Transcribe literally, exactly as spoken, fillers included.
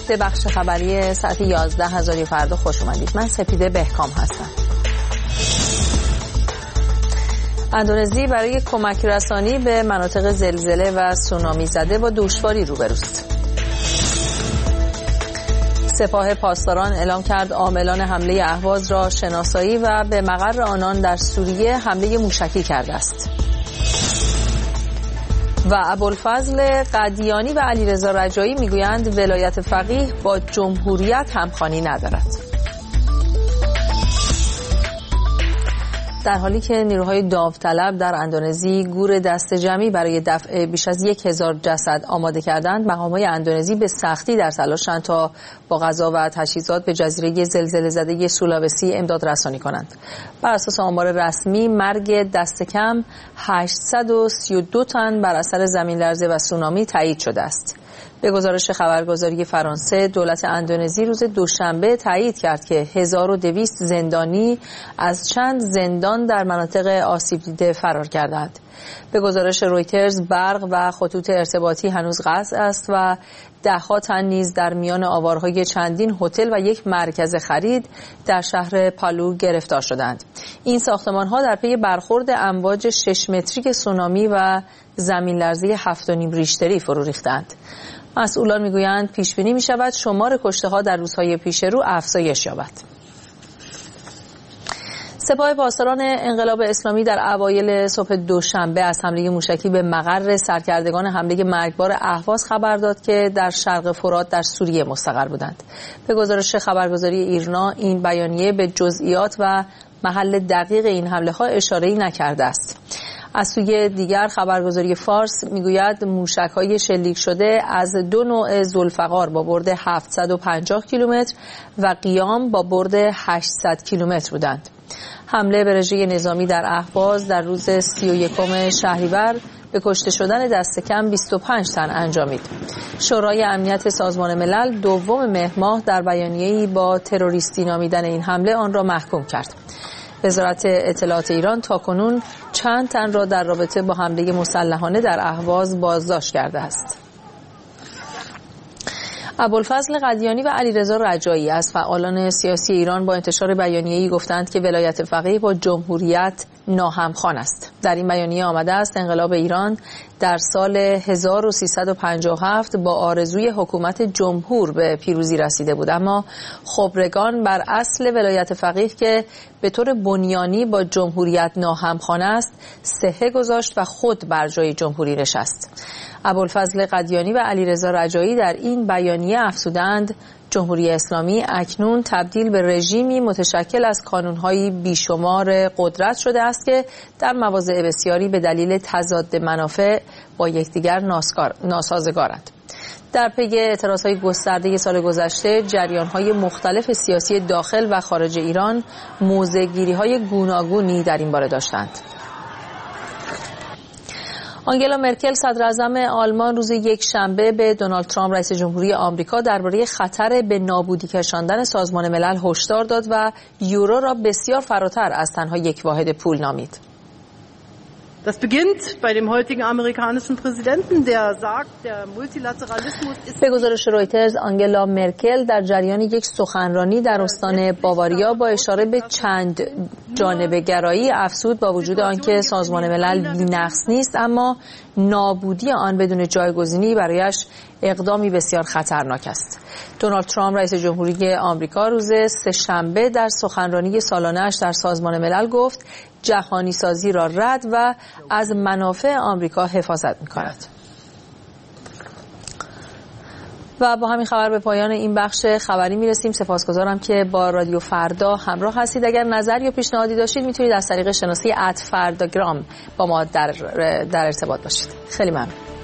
به بخش خبری ساعت یازده هزار فردا خوش اومدید. من سپیده بهکام هستم. اندونزی برای کمک رسانی به مناطق زلزله و سونامی زده با دشواری روبروست. سپاه پاسداران اعلام کرد عاملان حمله اهواز را شناسایی و به مقر آنان در سوریه حمله موشکی کرده است. و ابوالفضل قدیانی و علیرضا رجایی میگویند ولایت فقیه با جمهوریت همخوانی ندارد. در حالی که نیروهای داوطلب در اندونزی گور دست جمعی برای دفع بیش از یک هزار جسد آماده کردند، مقام‌های اندونزی به سختی در تلاشند تا با غذا و تجهیزات به جزیره زلزله زده سولاوسی امداد رسانی کنند. بر اساس آمار رسمی مرگ دست کم هشتصد و سی و دو تن بر اثر زمین لرزه و سونامی تایید شده است. به گزارش خبرگزاری فرانسه، دولت اندونزی روز دوشنبه تایید کرد که هزار و دویست زندانی از چند زندان در مناطق آسیب دیده فرار کردند. به گزارش رویترز، برق و خطوط ارتباطی هنوز قطع است و ده‌ها تن نیز در میان آوارهای چندین هتل و یک مرکز خرید در شهر پالو گرفتار شدند. این ساختمان‌ها در پی برخورد امواج شش متری سونامی و زمین لرزه هفت و نیم ریشتری فرو ریختند. مسئولان میگویند پیش بینی می شود شمار کشته ها در روزهای پیش رو افزایش یابد. سپاه پاسداران انقلاب اسلامی در اوایل صبح دوشنبه از حمله موشکی به مقر سرکردگان حمله مرگبار اهواز خبر داد که در شرق فرات در سوریه مستقر بودند. به گزارش خبرگزاری ایرنا، این بیانیه به جزئیات و محل دقیق این حمله ها اشاره‌ای نکرده است. از سوی دیگر خبرگزاری فارس میگوید موشک‌های شلیک شده از دو نوع ذوالفقار با برد هفتصد و پنجاه کیلومتر و قیام با برد هشتصد کیلومتر بودند. حمله به رژه نظامی در اهواز در روز سی و یکم شهریور به کشته شدن دست کم بیست و پنج تن انجامید. شورای امنیت سازمان ملل دوم مهر ماه در بیانیه‌ای با تروریستی نامیدن این حمله آن را محکوم کرد. وزارت اطلاعات ایران تاکنون چند تن را در رابطه با حمله مسلحانه در اهواز بازداشت کرده است. ابوالفضل قدیانی و علیرضا رجایی از فعالان سیاسی ایران با انتشار بیانیه‌ای گفتند که ولایت فقیه با جمهوریت ناهمخوان است. در این بیانیه آمده است انقلاب ایران در سال هزار و سیصد و پنجاه و هفت با آرزوی حکومت جمهور به پیروزی رسیده بود، اما خبرگان بر اصل ولایت فقیه که به طور بنیانی با جمهوریت ناهمخوان است صحه گذاشت و خود بر جای جمهوری نشست. ابوالفضل قدیانی و علیرضا رجایی در این بیانیه افزودند جمهوری اسلامی اکنون تبدیل به رژیمی متشکل از کانون‌های بیشمار قدرت شده است که در مواضع بسیاری به دلیل تضاد منافع با یکدیگر ناسازگارند. در پی اعتراضهای گسترده سال گذشته، جریان‌های مختلف سیاسی داخل و خارج ایران موضع‌گیری‌های گوناگونی در این باره داشتند. آنگلا مرکل صدراعظم آلمان روز یک شنبه به دونالد ترامپ رئیس جمهوری آمریکا درباره خطر به نابودی کشاندن سازمان ملل هشدار داد و یورو را بسیار فراتر از تنها یک واحد پول نامید. Das beginnt bei dem heutigen amerikanischen Präsidenten, der sagt, der Multilateralismus ist. به گزارش رویترز، آنگلا مرکل در جریان یک سخنرانی در استان باواریا با اشاره به چند جانبه گرایی افزود با وجود آنکه سازمان ملل بی‌نقص نیست، اما نابودی آن بدون جایگزینی برایش اقدامی بسیار خطرناک است. دونالد ترامپ رئیس جمهوری آمریکا روز سه‌شنبه در سخنرانی سالانه‌اش در سازمان ملل گفت جهانی سازی را رد و از منافع آمریکا حفاظت می‌کند. و با همین خبر به پایان این بخش خبری میرسیم. سپاسگزارم که با رادیو فردا همراه هستید. اگر نظر یا پیشنهادی داشتید میتونید از طریق شناسه ات فرداگرام با ما در, در ارتباط باشید. خیلی ممنون.